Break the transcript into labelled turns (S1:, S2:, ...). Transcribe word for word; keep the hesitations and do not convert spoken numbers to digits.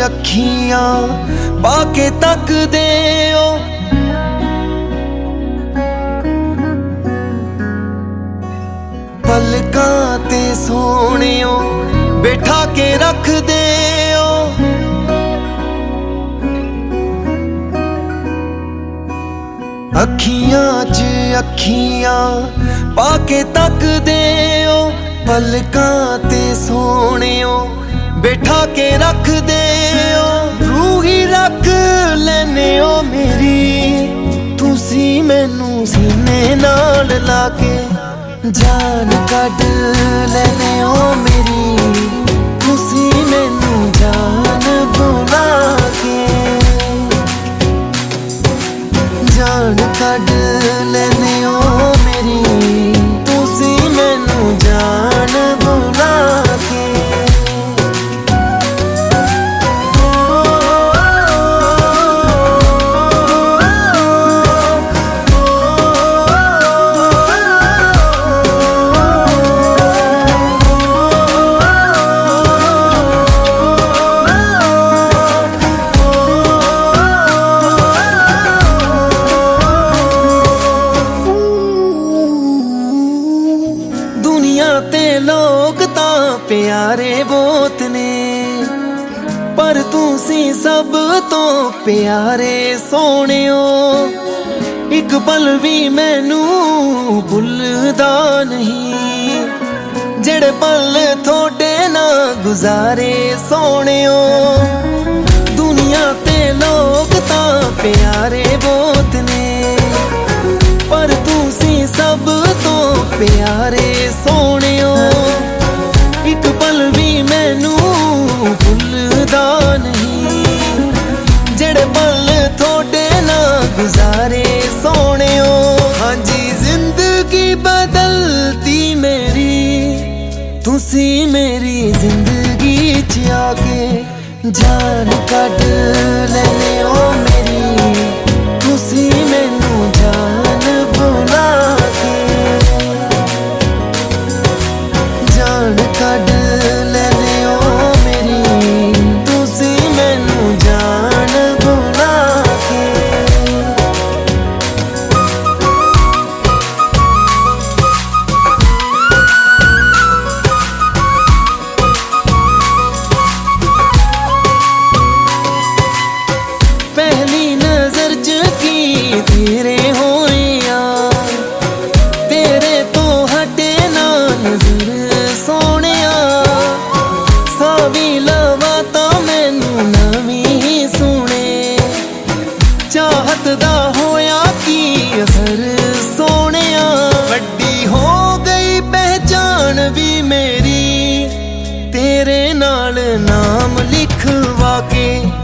S1: अखियां पाके तकदे ओ पलकां ते सोहणियों बैठा के रख दे ओ अखियां च अखियां पाके तकदे ओ पलकां ते सोहणियों बैठा के रख दे ओ रूही रख लेने ओ मेरी तुसी मैनू सीने नाल लाके जान कढ लेने ओ मेरी तुसी मैनू जान बुला के जान कढ लेने ओ मेरी तुसी मैनू जान बुला के ते लोग तां प्यारे बहुत ने पर तुसी सब तो प्यारे सोहणियो एक पल भी मैनू भुलदा नहीं जेड़े पल थोड़े ना गुजारे सोहणियो दुनिया ते लोग तां प्यारे बहुत ने पर तुसी सब तो प्यारे सोहणियो एक पल भी मैनू भुलदा नहीं जेड़े पल थोड़े ना गुजारे सोहणियो हाँ जी जिंदगी बदलती मेरी तुसी मेरी जिंदगी च आके जान कढ लेने ओ मेरी तुसी मैनू जान बुला के जान कढ लेने ओ मेरी तुसी मैनू जान बुला के पहली नजर च की तेरे होया तेरे तो हटे ना नजर सोहणिया सावी लवा तां मैनू नवीं सुने चाहत दा होया की असर सोहणिया वड्डी हो गई पहचान भी मेरी तेरे नाल नाम लिखवा के